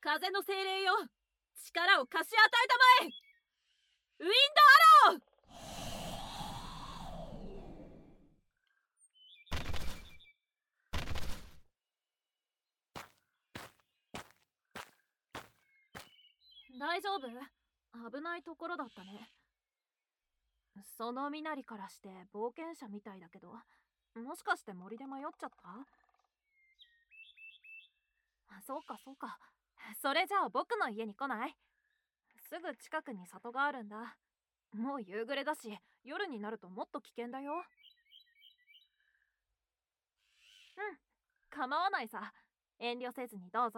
風の精霊よ、力を貸し与えたまえ。ウィンドアロー。大丈夫？危ないところだったね。その身なりからして冒険者みたいだけど、もしかして森で迷っちゃった？そうかそうか。それじゃあ僕の家に来ない？すぐ近くに里があるんだ。もう夕暮れだし、夜になるともっと危険だよ。うん、構わないさ。遠慮せずにどうぞ。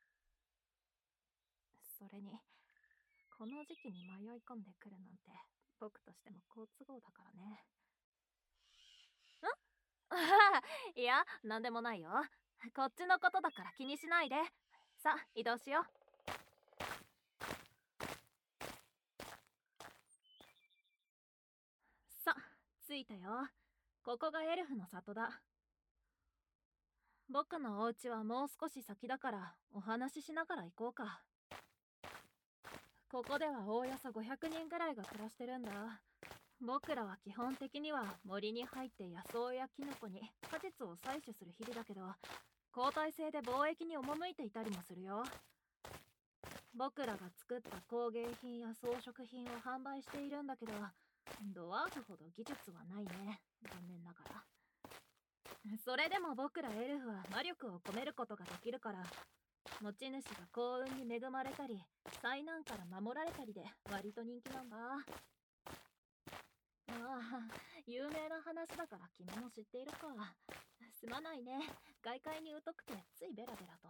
それに、この時期に迷い込んでくるなんて僕としても好都合だからね。いや、なんでもないよ。こっちのことだから気にしないで。さあ、移動しよう。さ、着いたよ。ここがエルフの里だ。僕のお家はもう少し先だからお話ししながら行こうか。ここではおおよそ500人ぐらいが暮らしてるんだ。僕らは基本的には森に入って野草やキノコに果実を採取する日々だけど、交代制で貿易に赴いていたりもするよ。僕らが作った工芸品や装飾品を販売しているんだけど、ドワーフほど技術はないね、残念ながら。それでも僕らエルフは魔力を込めることができるから、持ち主が幸運に恵まれたり災難から守られたりで割と人気なんだ。ああ、有名な話だから君も知っているか。すまないね、外界に疎くてついベラベラと。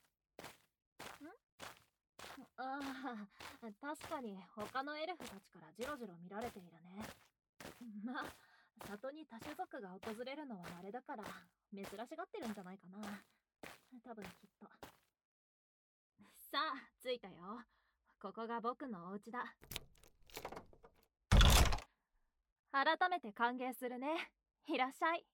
ああ、確かに他のエルフたちからジロジロ見られているね。まあ、里に多種族が訪れるのはあれだから珍しがってるんじゃないかな。多分きっと。さあ、着いたよ。ここが僕のお家だ。改めて歓迎するね。いらっしゃい。